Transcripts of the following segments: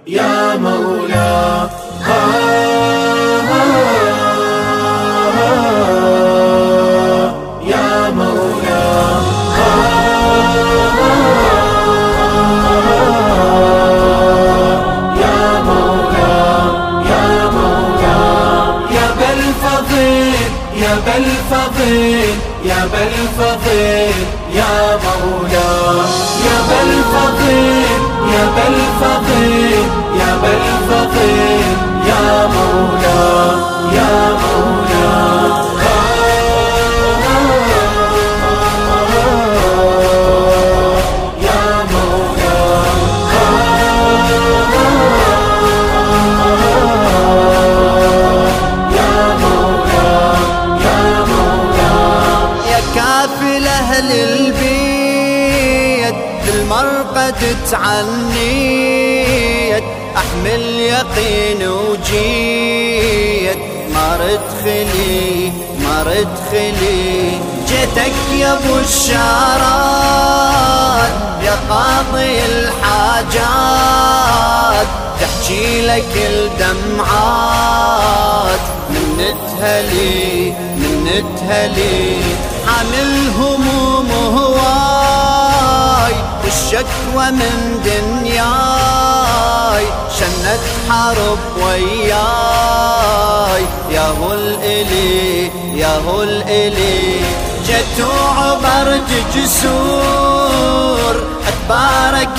يا مولا يا مولا يا مولا يا مولا يا بالفضيل يا بالفضيل يا بالفضيل يا مولا يا بالفضيل يا بالفضيل يا بالفضيل يا مولا يا مولا يا مولا يا مولا يا مولا يا كافل أهل البيت بالمرقد تعنيت أحمل يقين وجيت ما ردخلي ما ردخلي جيتك يا ابو الشارات يا قاضي الحاجات تحكي لك الدمعات من نتهلي عن الهموم هواي والشكوى من دنياي شنت حرب وياي يا هو الإلي يا هو الإلي جت وعبرت جسور أتبارك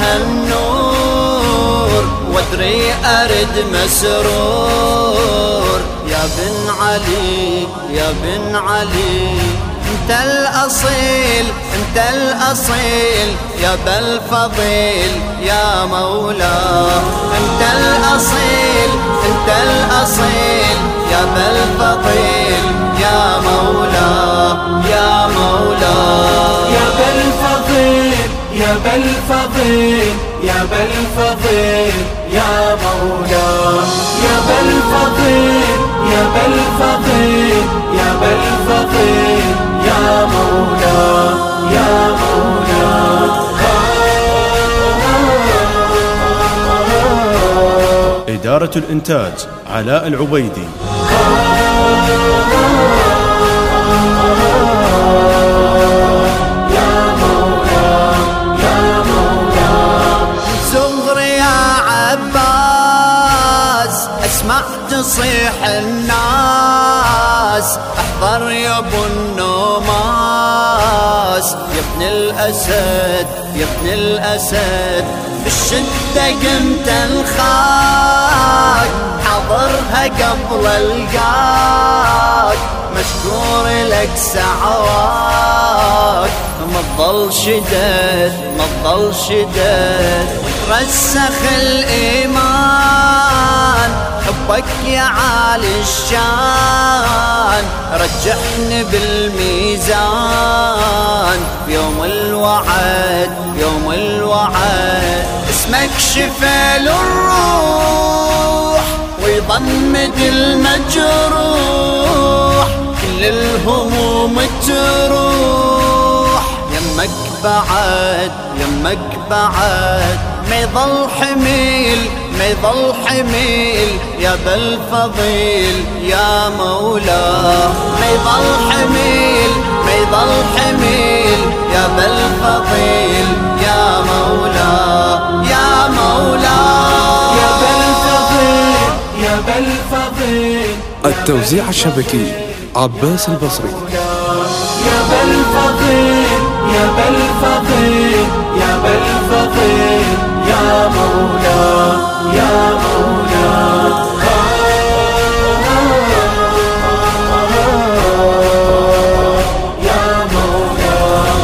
بهالنور وادري أرد مسرور يا بن علي يا بن علي انت الأصيل انت الأصيل يا بالفضيل يا مولاه انت الأصيل انت الأصيل يا بالفضيل يا مولاه يا مولاه يا بالفضيل يا بالفضيل يا بالفضيل يا مولا يا بالفضيل يا بالفضيل يا بالفضيل يا مولا يا مولا إدارة الإنتاج علاء العبيدي. اسمع تصيح الناس احضر يا ابو النوماس يا ابن الاسد يا ابن الاسد بالشده قمت الخاك حضرها قبل القاك مشكور لك سعواك ما تضل شدد ما تضل شدد وترسخ الايمان حبك يا عالي الشان رجحني بالميزان يوم الوعد يوم الوعد اسمك شفى للروح ويضمد المجروح كل الهموم تروح يمك بعد يمك بعد ما يضل حميل ما يضل حميل يا بالفضيل يا مولاه ما يضل حميل ما يضل حميل يا بالفضيل يا مولاه يا مولاه يا بالفضيل يا بالفضيل التوزيع الشبكي عباس البصري. يا بالفضيل يا بالفضيل يا بالفضيل يا مولا يا مولا يا مولا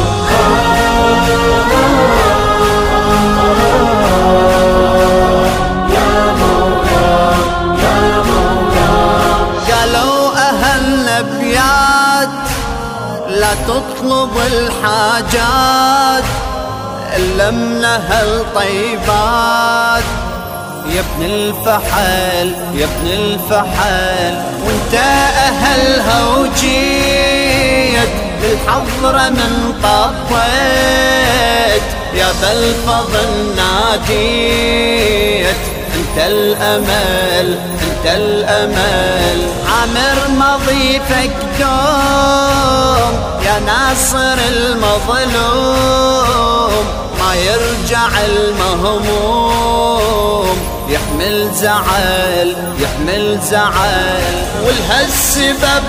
يا مولا يا مولا قالوا أهلنا بيات لا تطلب الحاجات إلا من هالطيبات يا ابن الفحل يا ابن الفحل وانت أهلها وجيت بالحضرة من طبيت يا بالفضل ناديت انت الأمل انت الأمل. عامر مضيفك دوم يا ناصر المظلوم، ما يرجع المهموم، يحمل زعل يحمل زعل. ولهالسبب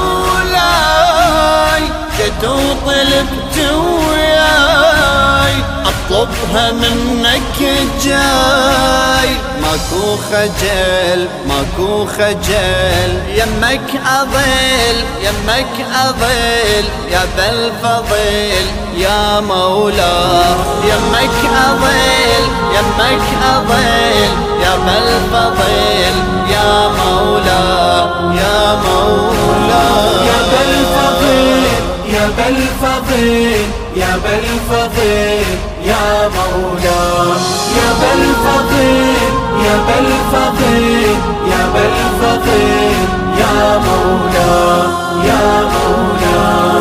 مولاي جيت وطلبت وياي، اطلبها منك جاي، ماكو خجل ماكو خجل. يمك اظل يمك اظل يا بالفضل يا مولاه، يمك اظل يمك اظل يا بالفضل يا مولاه يا مولاه. يا بالفضل يا بالفضل يا بالفضل يا مولاه، يا بالفضل يا بالفضل يا بالفضل يا مولاه يا مولاه.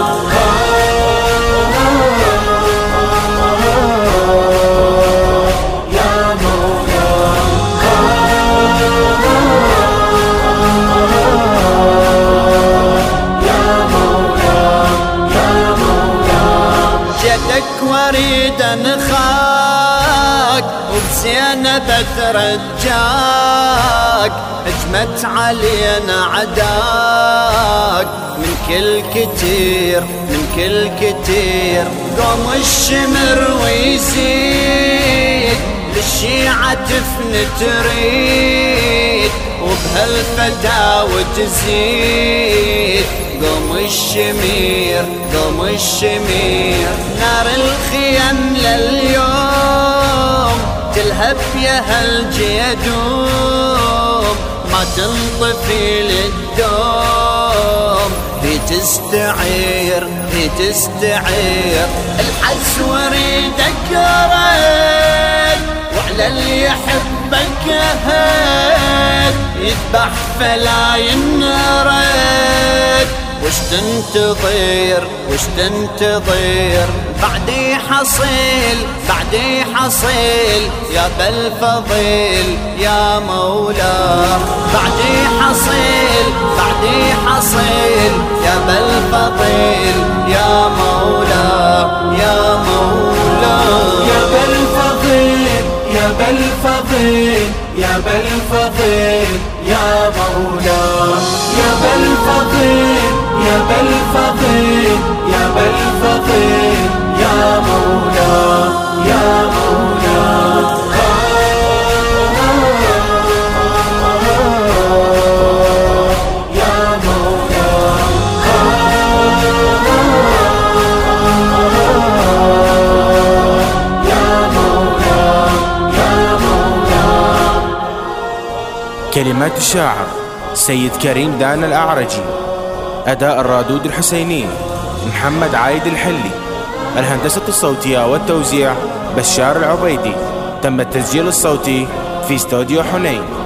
واريد انخاك وبزينب اترجاك، هجمت علينا عداك من كل كتير من كل كتير. قوم الشمر ويزيد للشيعة تفني تريد، وبهالفتاوى تزيد. قوم الشمير قوم الشمير، نار الخيم لليوم تلهب يا هالجيدوم، ما تنطفي للدوم. هي تستعير هي تستعير، الحس وريدك رد، وعلى اللي يحبك هد، يذبح فلا ينرد. وش تنتظر وش تنتظر، بعدي حصيل بعدي حصيل يا بالفضل يا مولاه، بعدي حصيل بعدي حصيل يا بالفضل يا مولاه يا مولاه. يا بالفضل يا بالفضل يا بالفضل يا مولاه، يا بالفضل يا بالفضل يا بالفضل يا مولاه يا مولاه. كلمات الشاعر سيد كريم دانا الأعرجي، أداء الرادود الحسيني محمد عايد الحلي، الهندسة الصوتية والتوزيع بشار العبيدي. تم التسجيل الصوتي في استوديو حنين.